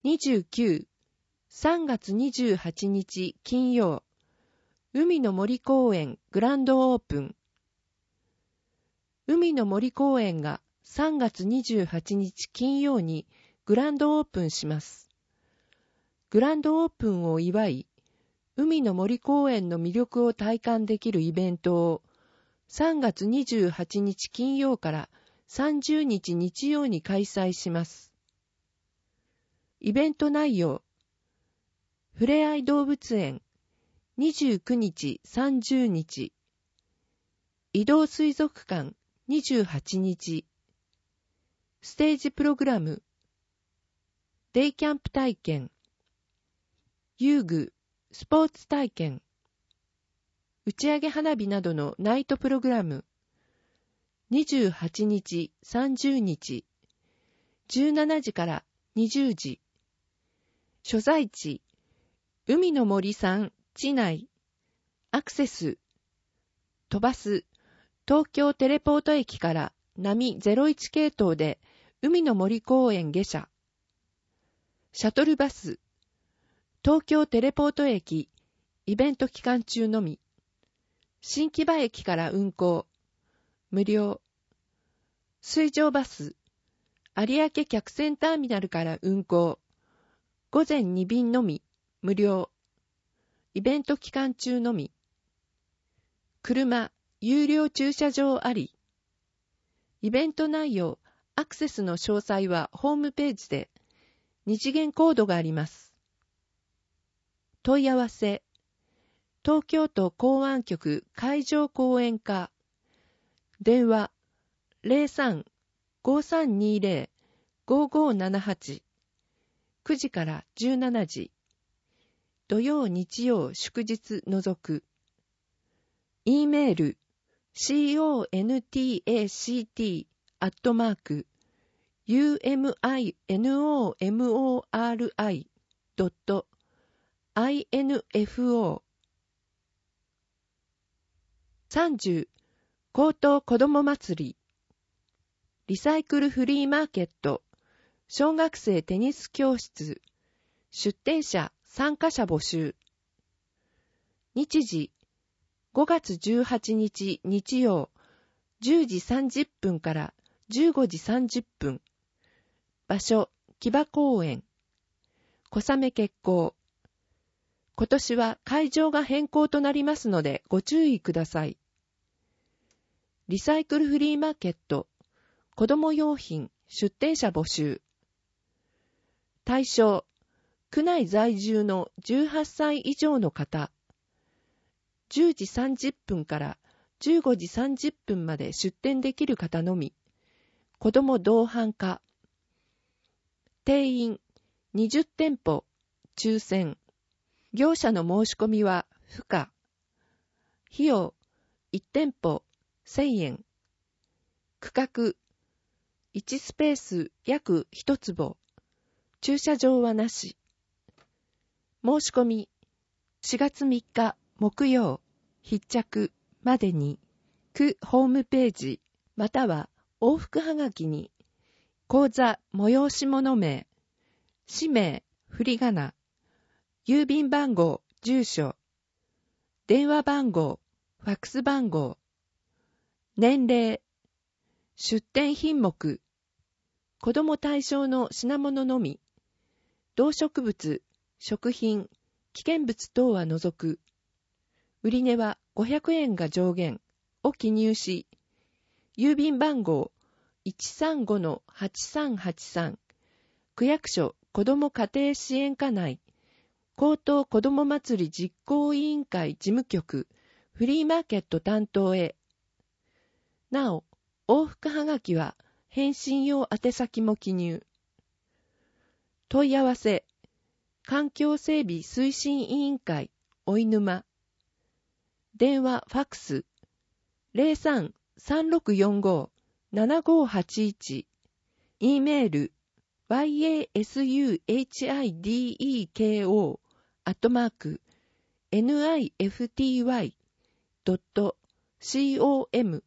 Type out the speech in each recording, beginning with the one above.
29、3月28日金曜、海の森公園グランドオープン。海の森公園が3月28日金曜にグランドオープンします。グランドオープンを祝い、海の森公園の魅力を体感できるイベントを3月28日金曜から30日日曜に開催します。イベント内容、ふれあい動物園29日30日、移動水族館28日、ステージプログラム、デイキャンプ体験、遊具、スポーツ体験、打ち上げ花火などのナイトプログラム、28日、30日、17時から20時、所在地、海の森さん地内、アクセス、飛ばす、東京テレポート駅から波01系統で海の森公園下車、シャトルバス、東京テレポート駅、イベント期間中のみ、新木場駅から運行、無料、水上バス、有明客船ターミナルから運行、午前2便のみ、無料、イベント期間中のみ、車、有料駐車場あり、イベント内容、アクセスの詳細はホームページで、2次元コードがあります。問い合わせ、東京都港湾局海上公園課、電話 03-5320-5578 9時から17時、土曜日曜祝日除く。E メール contact@uminomori.info 30江東子ども祭りリサイクルフリーマーケット小学生テニス教室出展者参加者募集日時5月18日日曜10時30分から15時30分場所木場公園小雨決行今年は会場が変更となりますのでご注意ください。リサイクルフリーマーケット子ども用品出展者募集対象区内在住の18歳以上の方10時30分から15時30分まで出店できる方のみ子ども同伴化定員20店舗抽選業者の申し込みは不可費用1店舗1000円区画1スペース約1坪駐車場はなし申し込み4月3日木曜必着までに区ホームページまたは往復はがきに口座催し物名氏名振り仮名郵便番号住所電話番号ファックス番号年齢出店品目子ども対象の品物のみ動植物食品危険物等は除く売値は500円が上限を記入し郵便番号 135-8383 区役所子ども家庭支援課内江東子ども祭り実行委員会事務局フリーマーケット担当へなお往復はがきは返信用宛先も記入問い合わせ環境整備推進委員会おいぬま電話ファックス 03-3645-7581 E メール yasuhideko@nifty.com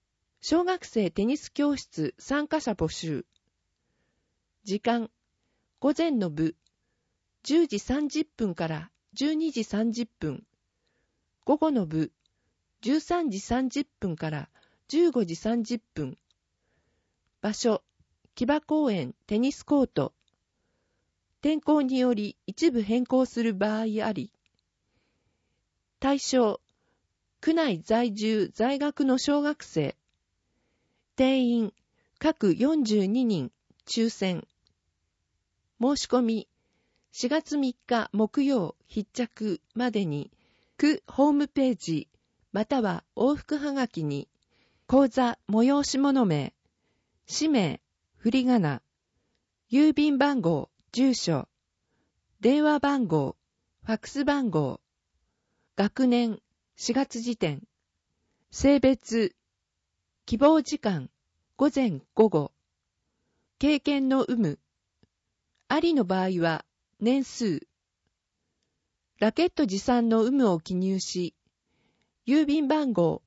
小学生テニス教室参加者募集時間午前の部、10時30分から12時30分。午後の部、13時30分から15時30分。場所、木場公園テニスコート。天候により一部変更する場合あり。対象、区内在住在学の小学生。定員、各42人、抽選。申し込み、4月3日木曜必着までに、区ホームページ、または往復はがきに、講座催し物名、氏名、振り仮名、郵便番号、住所、電話番号、ファックス番号、学年、4月時点、性別、希望時間、午前午後、経験の有無、ありの場合は年数、ラケット持参の有無を記入し、郵便番号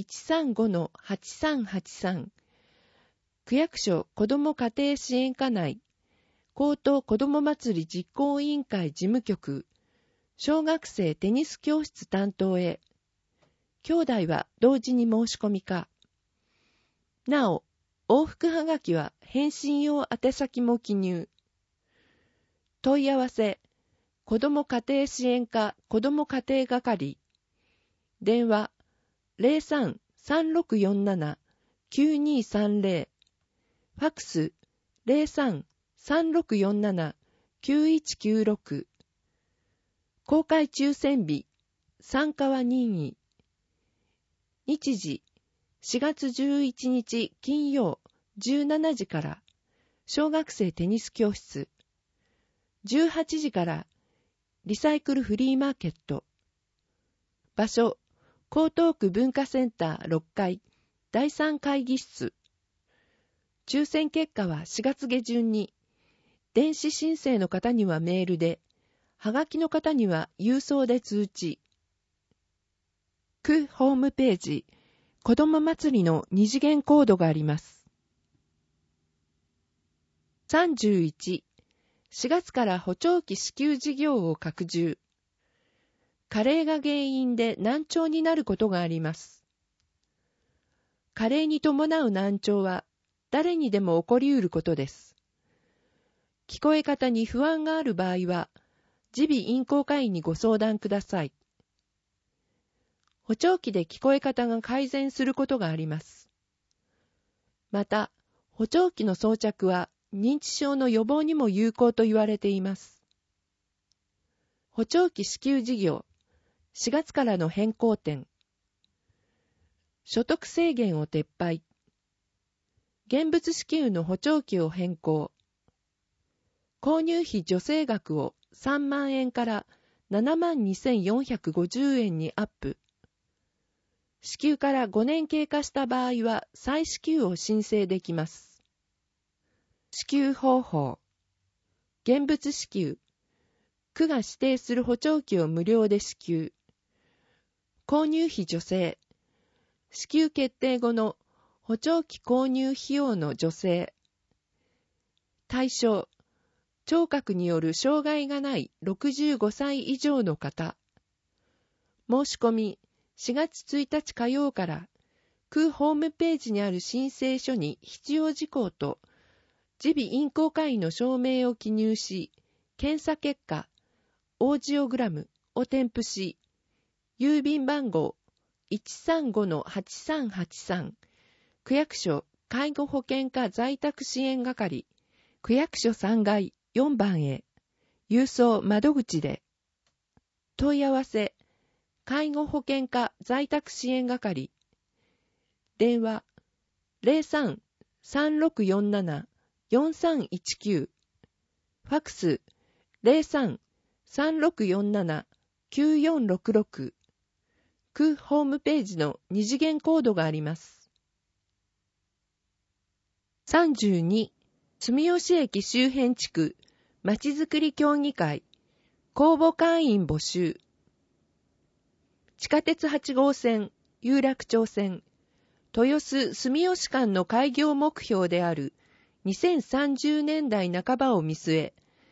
135-8383 区役所子ども家庭支援課内高等子ども祭り実行委員会事務局小学生テニス教室担当へ。兄弟は同時に申し込みか。なお、往復はがきは返信用宛先も記入。問い合わせ、子ども家庭支援課子ども家庭係。電話、03-3647-9230。ファックス、03-3647-9196。公開抽選日、参加は任意。日時、4月11日金曜17時から、小学生テニス教室。18時から、リサイクルフリーマーケット。場所、江東区文化センター6階、第3会議室。抽選結果は4月下旬に、電子申請の方にはメールで、はがきの方には郵送で通知。区ホームページ、子ども祭りの二次元コードがあります。31、4月から補聴器支給事業を拡充。加齢が原因で難聴になることがあります。加齢に伴う難聴は誰にでも起こり得ることです。聞こえ方に不安がある場合は、耳鼻咽喉科医にご相談ください。補聴器で聞こえ方が改善することがあります。また、補聴器の装着は認知症の予防にも有効と言われています。補聴器支給事業、4月からの変更点。所得制限を撤廃。現物支給の補聴器を変更。購入費助成額を3万円から72,450円にアップ。支給から5年経過した場合は再支給を申請できます。支給方法。現物支給。区が指定する補聴器を無料で支給。購入費助成。支給決定後の補聴器購入費用の助成。対象。聴覚による障害がない65歳以上の方。申し込み、4月1日火曜から、区ホームページにある申請書に必要事項と、耳鼻咽喉科医の証明を記入し、検査結果、オージオグラムを添付し、郵便番号 135-8383 区役所介護保険課在宅支援係区役所3階4番へ郵送窓口で問い合わせ介護保険課在宅支援係電話 03-3647-4319 ファックス 03-3647-9466 区ホームページの二次元コードがあります。32、住吉駅周辺地区まちづくり協議会公募会員募集。地下鉄8号線有楽町線豊洲住吉間の開業目標である2030年代半ばを見据え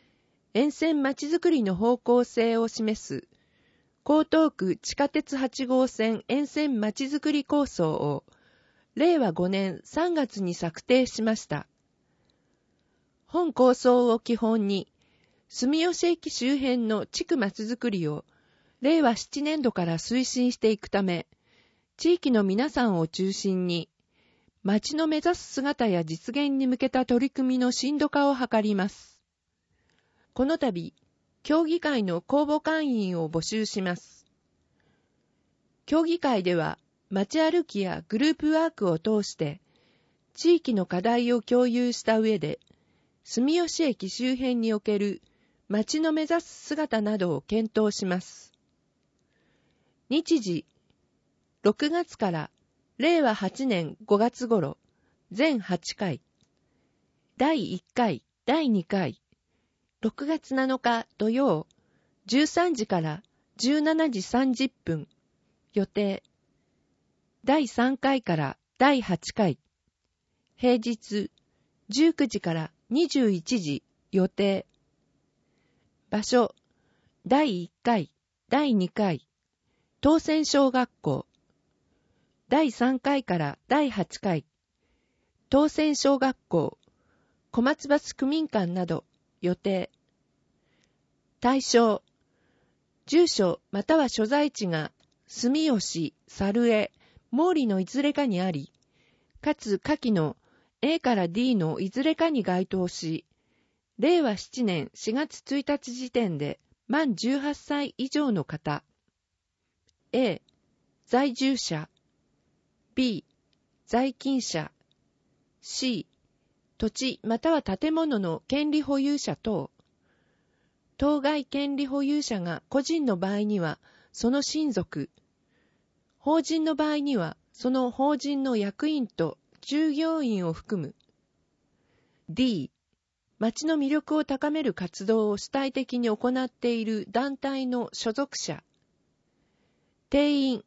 沿線まちづくりの方向性を示す江東区地下鉄8号線沿線まちづくり構想を令和5年3月に策定しました。本構想を基本に、住吉駅周辺の地区まちづくりを令和7年度から推進していくため、地域の皆さんを中心に、町の目指す姿や実現に向けた取り組みの深度化を図ります。この度、協議会の公募会員を募集します。協議会では、街歩きやグループワークを通して、地域の課題を共有した上で、住吉駅周辺における街の目指す姿などを検討します。日時、6月から令和8年5月頃、全8回、第1回、第2回、6月7日土曜、13時から17時30分、予定、第3回から第8回、平日、19時から21時予定。場所、第1回、第2回、東泉小学校。第3回から第8回、東泉小学校、小松橋区民館など予定。対象、住所または所在地が住吉、猿江、毛利のいずれかにあり、かつ下記の A から D のいずれかに該当し、令和7年4月1日時点で満18歳以上の方。A、在住者。B、在勤者。C、土地または建物の権利保有者等。当該権利保有者が個人の場合にはその親族。法人の場合にはその法人の役員と従業員を含む。D、町の魅力を高める活動を主体的に行っている団体の所属者。定員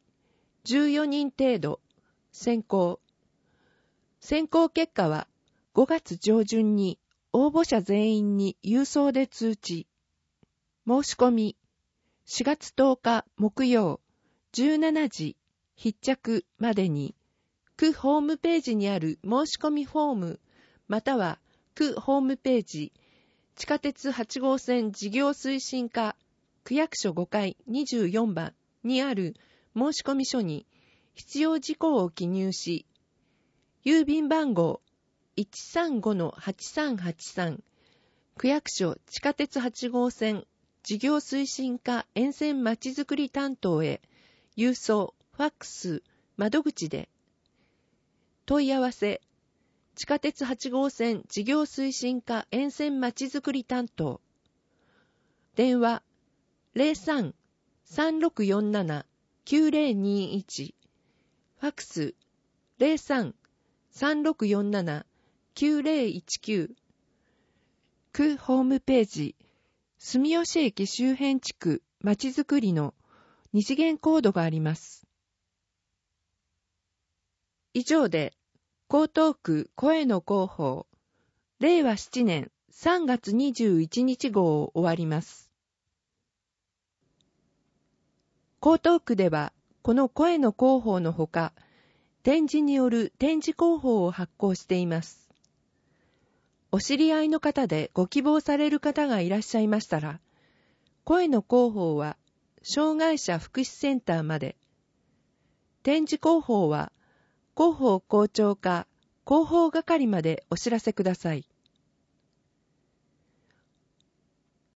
14人程度。選考。選考結果は5月上旬に応募者全員に郵送で通知。申し込み。4月10日木曜17時必着までに区ホームページにある申し込みフォームまたは区ホームページ地下鉄8号線事業推進課区役所5階24番にある申し込み書に必要事項を記入し、郵便番号 135-8383 区役所地下鉄8号線事業推進課沿線まちづくり担当へ郵送、ファックス、窓口で問い合わせ地下鉄8号線事業推進課沿線まちづくり担当電話 03-3647-9021 ファックス 03-3647-9019 区ホームページ住吉駅周辺地区まちづくりの二次元コードがあります。以上で江東区声の広報令和7年3月21日号を終わります。江東区ではこの声の広報のほか展示による展示広報を発行しています。お知り合いの方でご希望される方がいらっしゃいましたら、声の広報は障害者福祉センターまで、展示広報は広報校長課広報係までお知らせください。